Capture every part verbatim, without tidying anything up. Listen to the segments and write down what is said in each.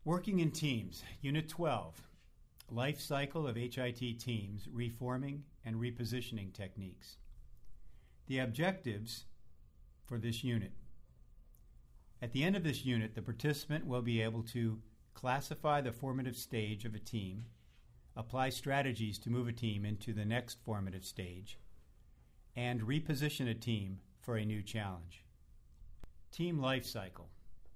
Working in Teams, Unit twelve, Life Cycle of H I T Teams, Reforming and Repositioning Techniques. The objectives for this unit. At the end of this unit, the participant will be able to classify the formative stage of a team, apply strategies to move a team into the next formative stage, and reposition a team for a new challenge. Team life cycle.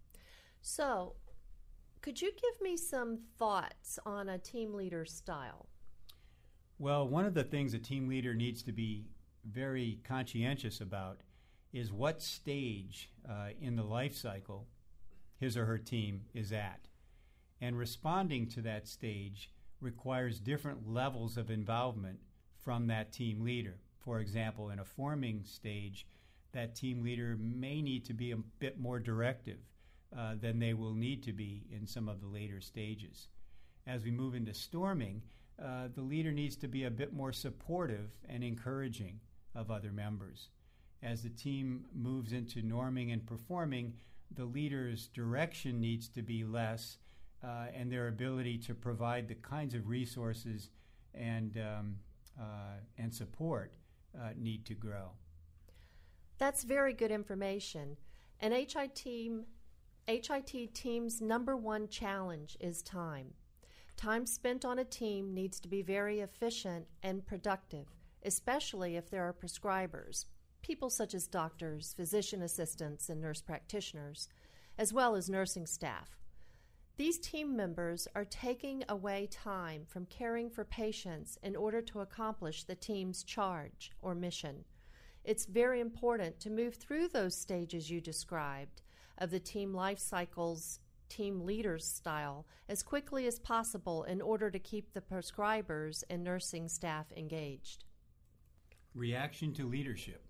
So, could you give me some thoughts on a team leader style? Well, one of the things a team leader needs to be very conscientious about is what stage uh, in the life cycle his or her team is at. And responding to that stage requires different levels of involvement from that team leader. For example, in a forming stage, that team leader may need to be a bit more directive uh, than they will need to be in some of the later stages. As we move into storming, uh, the leader needs to be a bit more supportive and encouraging of other members. As the team moves into norming and performing, the leader's direction needs to be less, uh, and their ability to provide the kinds of resources and um, uh, and support uh, need to grow. That's very good information. An H I T, H I T team's number one challenge is time. Time spent on a team needs to be very efficient and productive, especially if there are prescribers, people such as doctors, physician assistants, and nurse practitioners, as well as nursing staff. These team members are taking away time from caring for patients in order to accomplish the team's charge or mission. It's very important to move through those stages you described of the team life cycle's team leader's style as quickly as possible in order to keep the prescribers and nursing staff engaged. Reaction to leadership.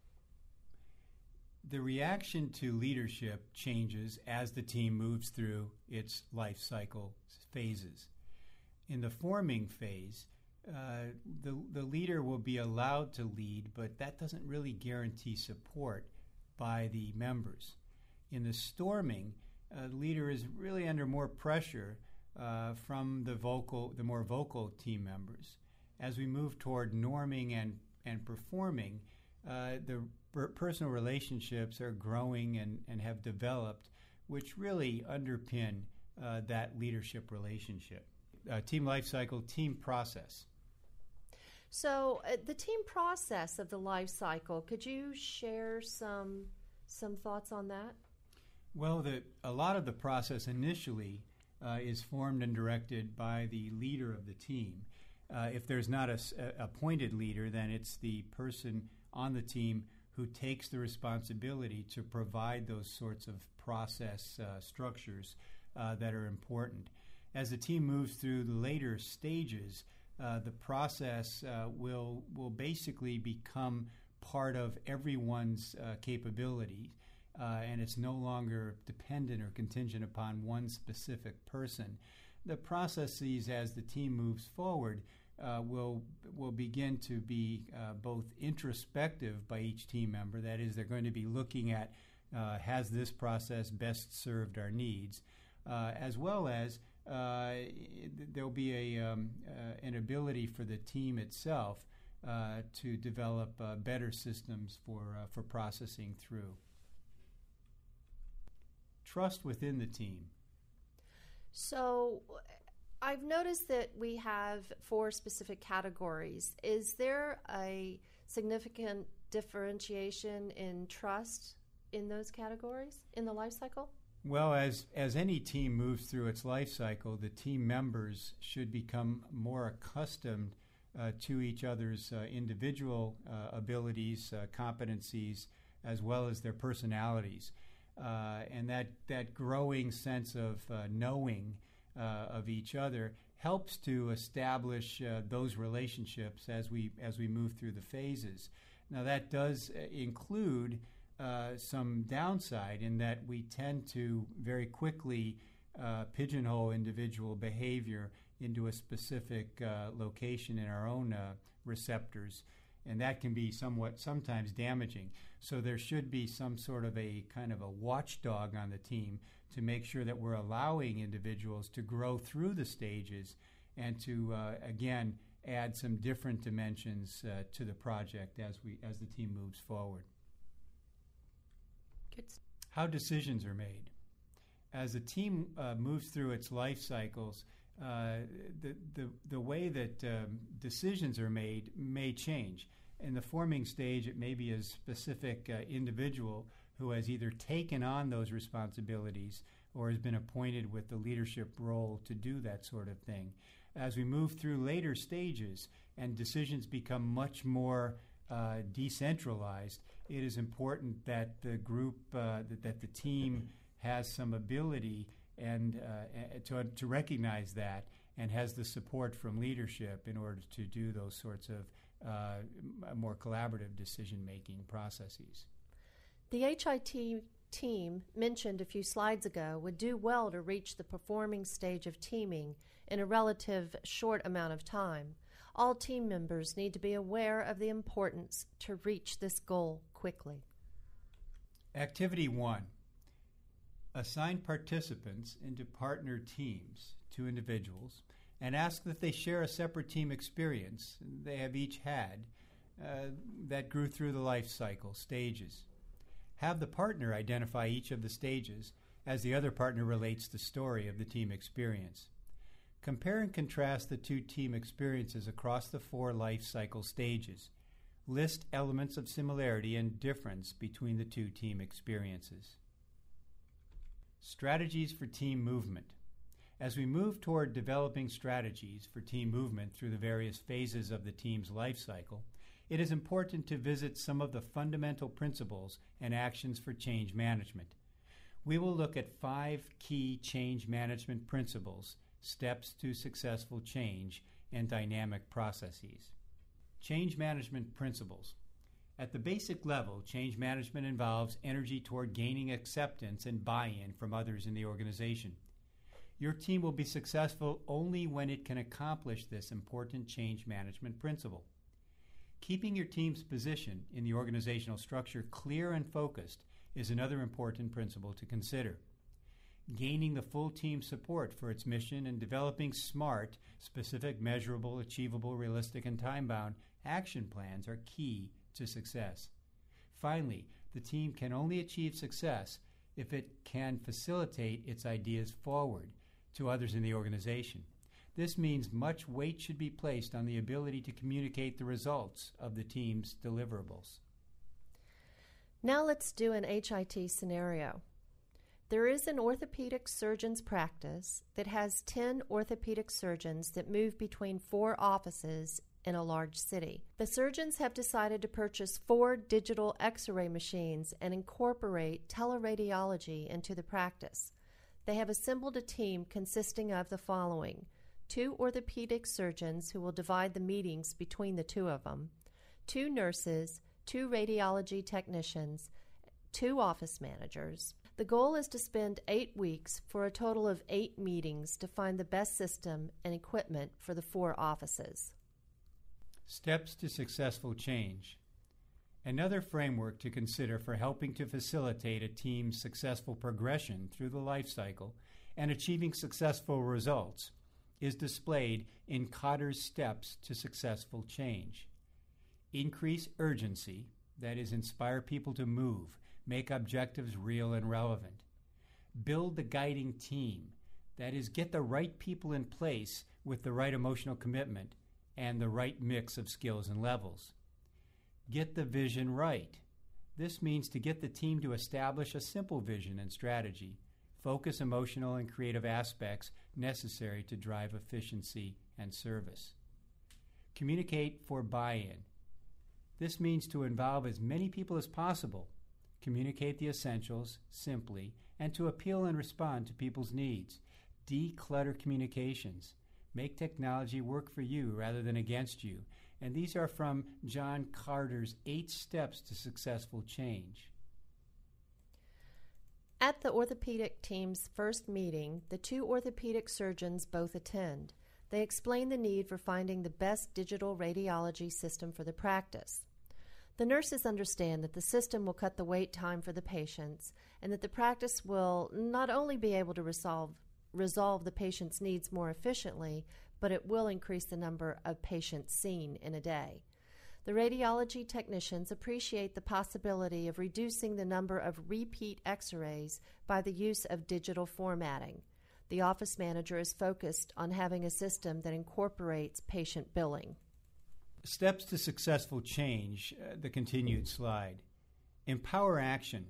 The reaction to leadership changes as the team moves through its life cycle phases. In the forming phase, uh, the, the leader will be allowed to lead, but that doesn't really guarantee support by the members. In the storming, uh, the leader is really under more pressure uh, from the vocal, the more vocal team members. As we move toward norming and, and performing, uh, the per- personal relationships are growing and, and have developed, which really underpin uh, that leadership relationship. Uh, team life cycle, team process. So uh, the team process of the life cycle, could you share some some thoughts on that? Well, the, a lot of the process initially uh, is formed and directed by the leader of the team. Uh, if there's not a, a appointed leader, then it's the person on the team who takes the responsibility to provide those sorts of process uh, structures uh, that are important. As the team moves through the later stages, uh, the process uh, will will basically become part of everyone's uh, capability, uh, and it's no longer dependent or contingent upon one specific person. The processes, as the team moves forward, uh, will will begin to be uh, both introspective by each team member. That is, they're going to be looking at uh, has this process best served our needs, uh, as well as uh, there'll be a um, uh, an ability for the team itself uh, to develop uh, better systems for uh, for processing through. Trust within the team. So I've noticed that we have four specific categories. Is there a significant differentiation in trust in those categories in the life cycle? Well, as as any team moves through its life cycle, the team members should become more accustomed uh, to each other's uh, individual uh, abilities, uh, competencies, as well as their personalities. Uh, and that, that growing sense of uh, knowing uh, of each other helps to establish uh, those relationships as we as we move through the phases. Now, that does include uh, some downside in that we tend to very quickly uh, pigeonhole individual behavior into a specific uh, location in our own uh, receptors. And that can be somewhat sometimes damaging. So there should be some sort of a kind of a watchdog on the team to make sure that we're allowing individuals to grow through the stages and to, uh, again, add some different dimensions uh, to the project as we as the team moves forward. Good. How decisions are made. As a team uh, moves through its life cycles, uh, the, the, the way that um, decisions are made may change. In the forming stage, it may be a specific uh, individual who has either taken on those responsibilities or has been appointed with the leadership role to do that sort of thing. As we move through later stages and decisions become much more uh, decentralized, it is important that the group, uh, that, that the team has some ability and uh, to, to recognize that and has the support from leadership in order to do those sorts of uh, more collaborative decision-making processes. The H I T team mentioned a few slides ago would do well to reach the performing stage of teaming in a relative short amount of time. All team members need to be aware of the importance to reach this goal quickly. Activity one. Assign participants into partner teams, two individuals, and ask that they share a separate team experience they have each had uh, that grew through the life cycle stages. Have the partner identify each of the stages as the other partner relates the story of the team experience. Compare and contrast the two team experiences across the four life cycle stages. List elements of similarity and difference between the two team experiences. Strategies for team movement. As we move toward developing strategies for team movement through the various phases of the team's life cycle, it is important to visit some of the fundamental principles and actions for change management. We will look at five key change management principles, steps to successful change, and dynamic processes. Change management principles. At the basic level, change management involves energy toward gaining acceptance and buy-in from others in the organization. Your team will be successful only when it can accomplish this important change management principle. Keeping your team's position in the organizational structure clear and focused is another important principle to consider. Gaining the full team support for its mission and developing smart, specific, measurable, achievable, realistic, and time-bound action plans are key to success. Finally, the team can only achieve success if it can facilitate its ideas forward to others in the organization. This means much weight should be placed on the ability to communicate the results of the team's deliverables. Now let's do an H I T scenario. There is an orthopedic surgeon's practice that has ten orthopedic surgeons that move between four offices in a large city. The surgeons have decided to purchase four digital X-ray machines and incorporate teleradiology into the practice. They have assembled a team consisting of the following: two orthopedic surgeons who will divide the meetings between the two of them, two nurses, two radiology technicians, two office managers. The goal is to spend eight weeks for a total of eight meetings to find the best system and equipment for the four offices. Steps to successful change. Another framework to consider for helping to facilitate a team's successful progression through the life cycle and achieving successful results is displayed in Kotter's steps to successful change. Increase urgency, that is, inspire people to move, make objectives real and relevant. Build the guiding team, that is, get the right people in place with the right emotional commitment and the right mix of skills and levels. Get the vision right. This means to get the team to establish a simple vision and strategy, focus emotional and creative aspects necessary to drive efficiency and service. Communicate for buy-in. This means to involve as many people as possible, communicate the essentials simply, and to appeal and respond to people's needs. Declutter communications. Make technology work for you rather than against you. And these are from John Carter's Eight Steps to Successful Change. At the orthopedic team's first meeting, the two orthopedic surgeons both attend. They explain the need for finding the best digital radiology system for the practice. The nurses understand that the system will cut the wait time for the patients and that the practice will not only be able to resolve, resolve the patient's needs more efficiently, but it will increase the number of patients seen in a day. The radiology technicians appreciate the possibility of reducing the number of repeat X-rays by the use of digital formatting. The office manager is focused on having a system that incorporates patient billing. Steps to successful change, uh, the continued slide. Empower action.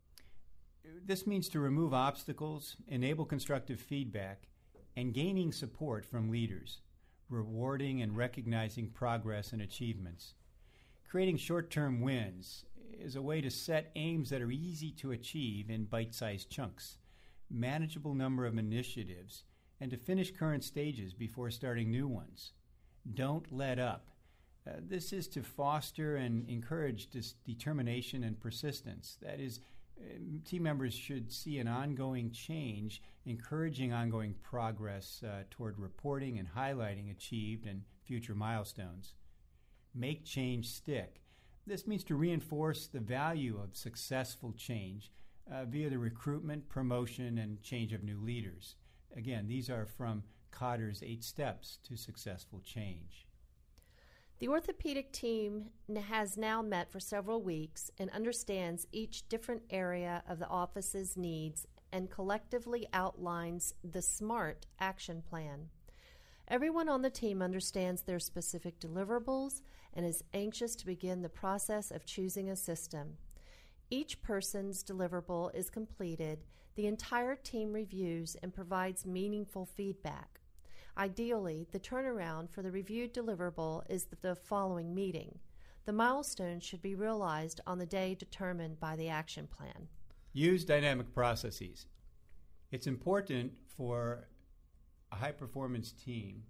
This means to remove obstacles, enable constructive feedback, and gaining support from leaders, rewarding and recognizing progress and achievements. Creating short-term wins is a way to set aims that are easy to achieve in bite-sized chunks, manageable number of initiatives, and to finish current stages before starting new ones. Don't let up. Uh, this is to foster and encourage this determination and persistence. That is, uh, team members should see an ongoing change, encouraging ongoing progress uh, toward reporting and highlighting achieved and future milestones. Make change stick. This means to reinforce the value of successful change uh, via the recruitment, promotion, and change of new leaders. Again, these are from Kotter's Eight Steps to Successful Change. The orthopedic team has now met for several weeks and understands each different area of the office's needs and collectively outlines the SMART action plan. Everyone on the team understands their specific deliverables and is anxious to begin the process of choosing a system. Each person's deliverable is completed, the entire team reviews and provides meaningful feedback. Ideally, the turnaround for the reviewed deliverable is the following meeting. The milestone should be realized on the day determined by the action plan. Use dynamic processes. It's important for a high-performance team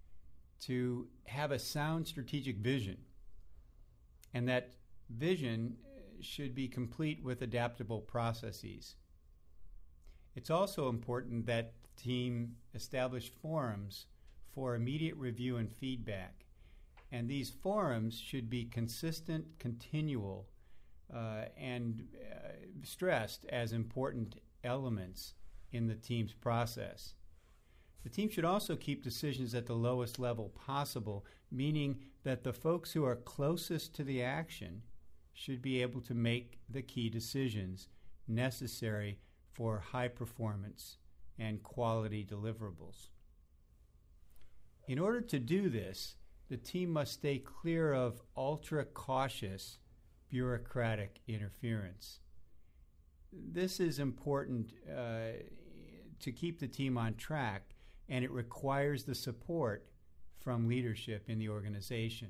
to have a sound strategic vision, and that vision should be complete with adaptable processes. It's also important that the team establish forums for immediate review and feedback, and these forums should be consistent, continual, uh, and uh, stressed as important elements in the team's process. The team should also keep decisions at the lowest level possible, meaning that the folks who are closest to the action should be able to make the key decisions necessary for high performance and quality deliverables. In order to do this, the team must stay clear of ultra-cautious bureaucratic interference. This is important uh, to keep the team on track, and it requires the support from leadership in the organization.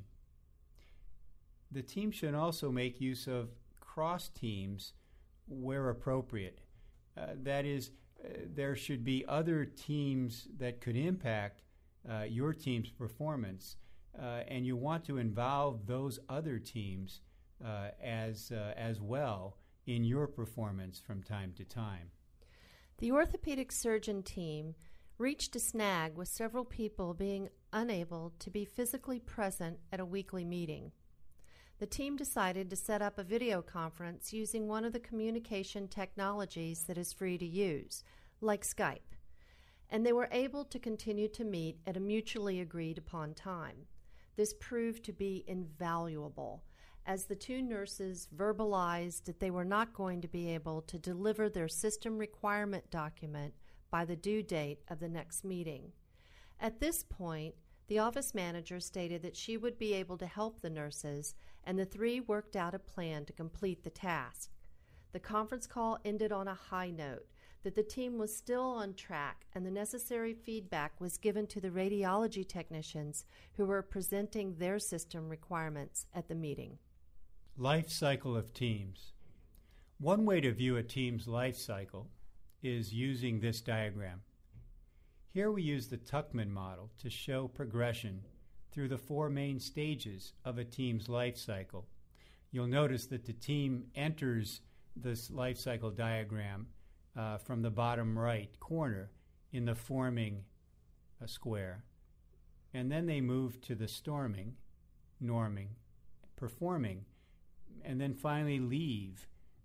The team should also make use of cross teams where appropriate. Uh, that is, uh, there should be other teams that could impact uh, your team's performance, uh, and you want to involve those other teams uh, as, uh, as well in your performance from time to time. The orthopedic surgeon team reached a snag with several people being unable to be physically present at a weekly meeting. The team decided to set up a video conference using one of the communication technologies that is free to use, like Skype, and they were able to continue to meet at a mutually agreed upon time. This proved to be invaluable, as the two nurses verbalized that they were not going to be able to deliver their system requirement document by the due date of the next meeting. At this point, the office manager stated that she would be able to help the nurses, and the three worked out a plan to complete the task. The conference call ended on a high note, that the team was still on track, and the necessary feedback was given to the radiology technicians who were presenting their system requirements at the meeting. Life cycle of teams. One way to view a team's life cycle is using this diagram. Here we use the Tuckman model to show progression through the four main stages of a team's life cycle. You'll notice that the team enters this life cycle diagram uh, from the bottom right corner in the forming uh, square, and then they move to the storming, norming, performing, and then finally leave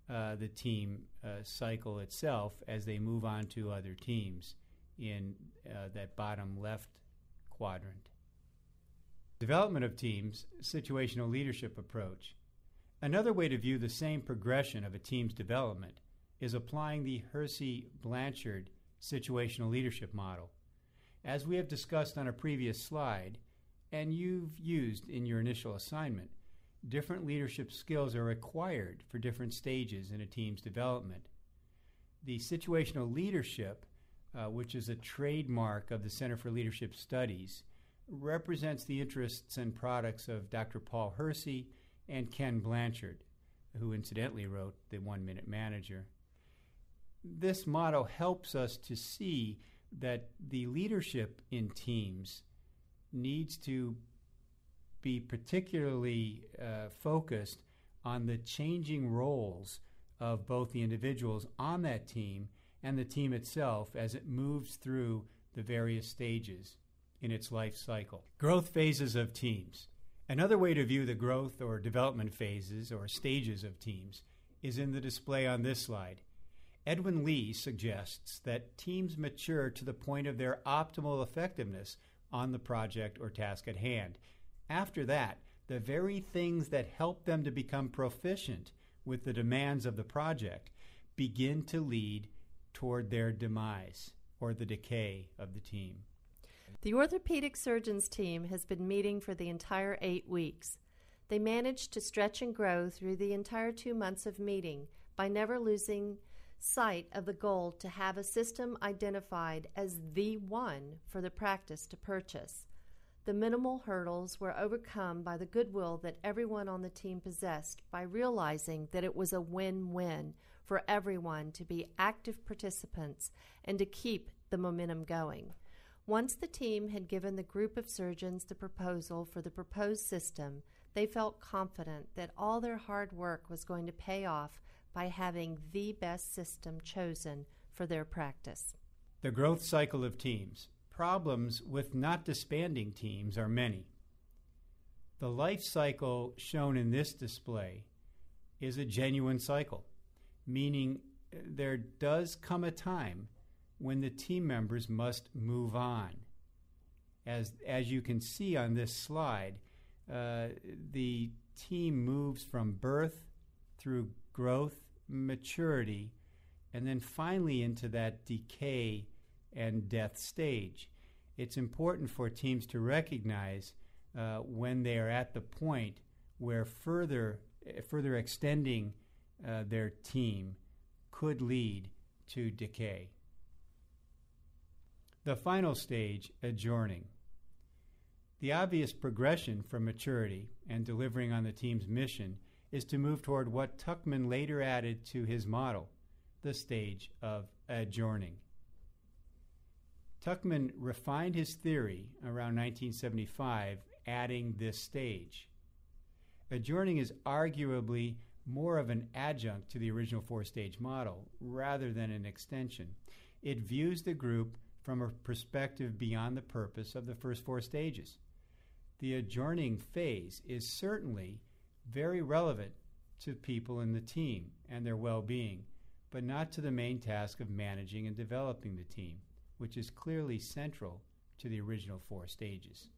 uh, the team uh, cycle itself as they move on to other teams in uh, that bottom left quadrant. Development of teams, situational leadership approach. Another way to view the same progression of a team's development is applying the Hersey-Blanchard situational leadership model. As we have discussed on a previous slide, and you've used in your initial assignment, different leadership skills are required for different stages in a team's development. The situational leadership, uh, which is a trademark of the Center for Leadership Studies, represents the interests and products of Doctor Paul Hersey and Ken Blanchard, who incidentally wrote The One-Minute Manager. This model helps us to see that the leadership in teams needs to be particularly uh, focused on the changing roles of both the individuals on that team and the team itself as it moves through the various stages in its life cycle. Growth phases of teams. Another way to view the growth or development phases or stages of teams is in the display on this slide. Edwin Lee suggests that teams mature to the point of their optimal effectiveness on the project or task at hand. After that, the very things that help them to become proficient with the demands of the project begin to lead toward their demise or the decay of the team. The orthopedic surgeons team has been meeting for the entire eight weeks. They managed to stretch and grow through the entire two months of meeting by never losing sight of the goal to have a system identified as the one for the practice to purchase. The minimal hurdles were overcome by the goodwill that everyone on the team possessed by realizing that it was a win-win for everyone to be active participants and to keep the momentum going. Once the team had given the group of surgeons the proposal for the proposed system, they felt confident that all their hard work was going to pay off by having the best system chosen for their practice. The growth cycle of teams. Problems with not disbanding teams are many. The life cycle shown in this display is a genuine cycle, meaning there does come a time when the team members must move on. As, as you can see on this slide, uh, the team moves from birth through growth, maturity, and then finally into that decay and death stage. It's important for teams to recognize uh, when they are at the point where further, uh, further extending uh, their team could lead to decay. The final stage, adjourning. The obvious progression from maturity and delivering on the team's mission is to move toward what Tuckman later added to his model, the stage of adjourning. Tuckman refined his theory around nineteen seventy-five, adding this stage. Adjourning is arguably more of an adjunct to the original four-stage model rather than an extension. It views the group from a perspective beyond the purpose of the first four stages. The adjourning phase is certainly very relevant to people in the team and their well-being, but not to the main task of managing and developing the team, which is clearly central to the original four stages.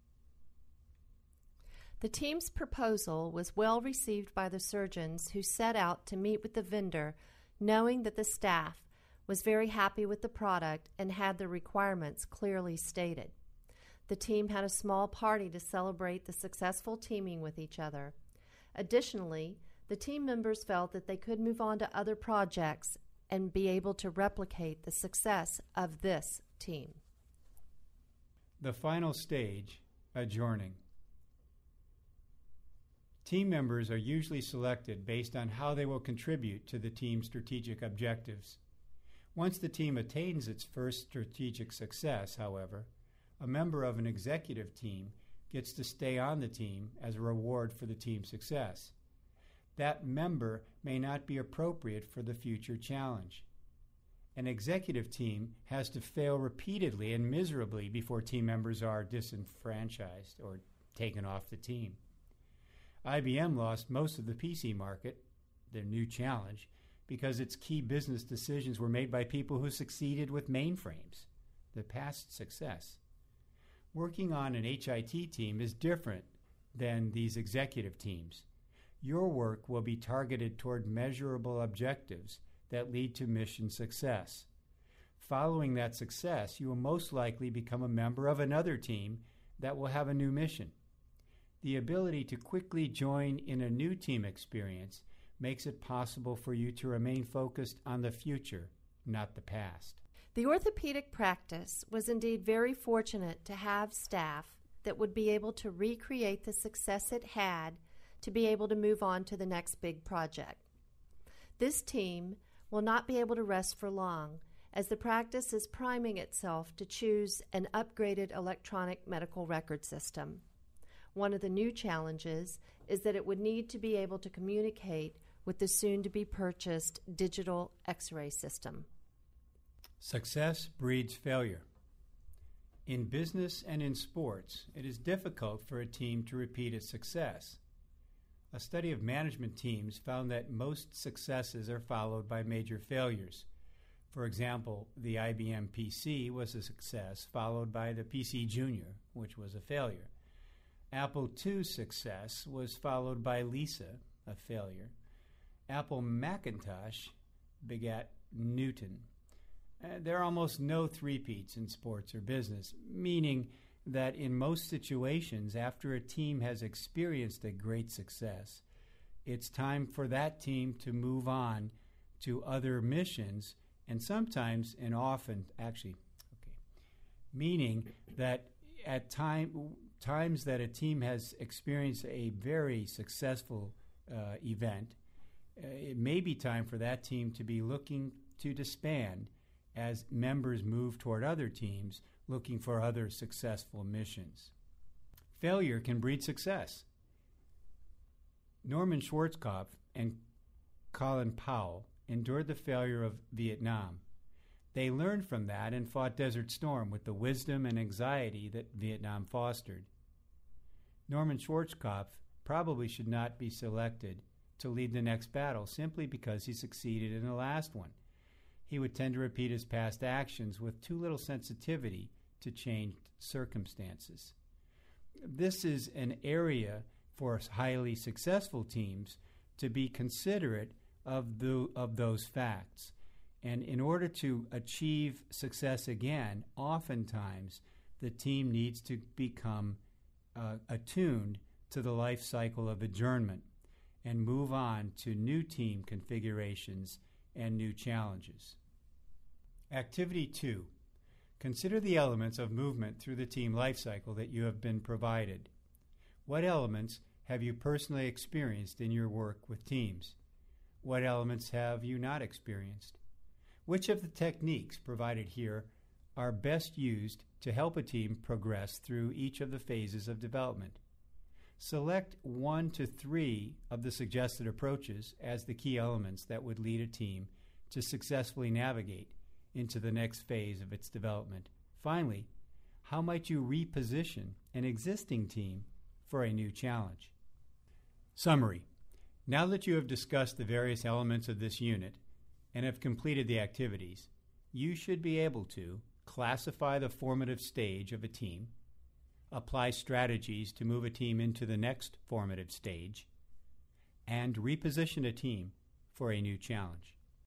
The team's proposal was well received by the surgeons who set out to meet with the vendor, knowing that the staff was very happy with the product and had the requirements clearly stated. The team had a small party to celebrate the successful teaming with each other. Additionally, the team members felt that they could move on to other projects and be able to replicate the success of this team. The final stage, adjourning. Team members are usually selected based on how they will contribute to the team's strategic objectives. Once the team attains its first strategic success, however, a member of an executive team gets to stay on the team as a reward for the team's success. That member may not be appropriate for the future challenge. An executive team has to fail repeatedly and miserably before team members are disenfranchised or taken off the team. I B M lost most of the P C market their new challenge, because its key business decisions were made by people who succeeded with mainframes, the past success. Working on an H I T team is different than these executive teams. Your work will be targeted toward measurable objectives that lead to mission success. Following that success, you will most likely become a member of another team that will have a new mission. The ability to quickly join in a new team experience makes it possible for you to remain focused on the future, not the past. The orthopedic practice was indeed very fortunate to have staff that would be able to recreate the success it had to be able to move on to the next big project. This team will not be able to rest for long, as the practice is priming itself to choose an upgraded electronic medical record system. One of the new challenges is that it would need to be able to communicate with the soon-to-be-purchased digital X-ray system. Success breeds failure. In business and in sports, it is difficult for a team to repeat its success. A study of management teams found that most successes are followed by major failures. For example, the I B M P C was a success, followed by the P C Junior, which was a failure. Apple two's success was followed by Lisa, a failure. Apple Macintosh begat Newton. Uh, there are almost no three-peats in sports or business, meaning that in most situations, after a team has experienced a great success, it's time for that team to move on to other missions, and sometimes and often, actually, okay, meaning that at time, times that a team has experienced a very successful uh, event, uh, it may be time for that team to be looking to disband as members move toward other teams looking for other successful missions. Failure can breed success. Norman Schwarzkopf and Colin Powell endured the failure of Vietnam. They learned from that and fought Desert Storm with the wisdom and anxiety that Vietnam fostered. Norman Schwarzkopf probably should not be selected to lead the next battle simply because he succeeded in the last one. He would tend to repeat his past actions with too little sensitivity to changed circumstances. This is an area for highly successful teams to be considerate of the of those facts. And in order to achieve success again, oftentimes the team needs to become uh, attuned to the life cycle of adjournment and move on to new team configurations and new challenges. Activity two. Consider the elements of movement through the team life cycle that you have been provided. What elements have you personally experienced in your work with teams? What elements have you not experienced? Which of the techniques provided here are best used to help a team progress through each of the phases of development? Select one to three of the suggested approaches as the key elements that would lead a team to successfully navigate into the next phase of its development. Finally, how might you reposition an existing team for a new challenge? Summary. Now that you have discussed the various elements of this unit and have completed the activities, you should be able to classify the formative stage of a team, apply strategies to move a team into the next formative stage, and reposition a team for a new challenge.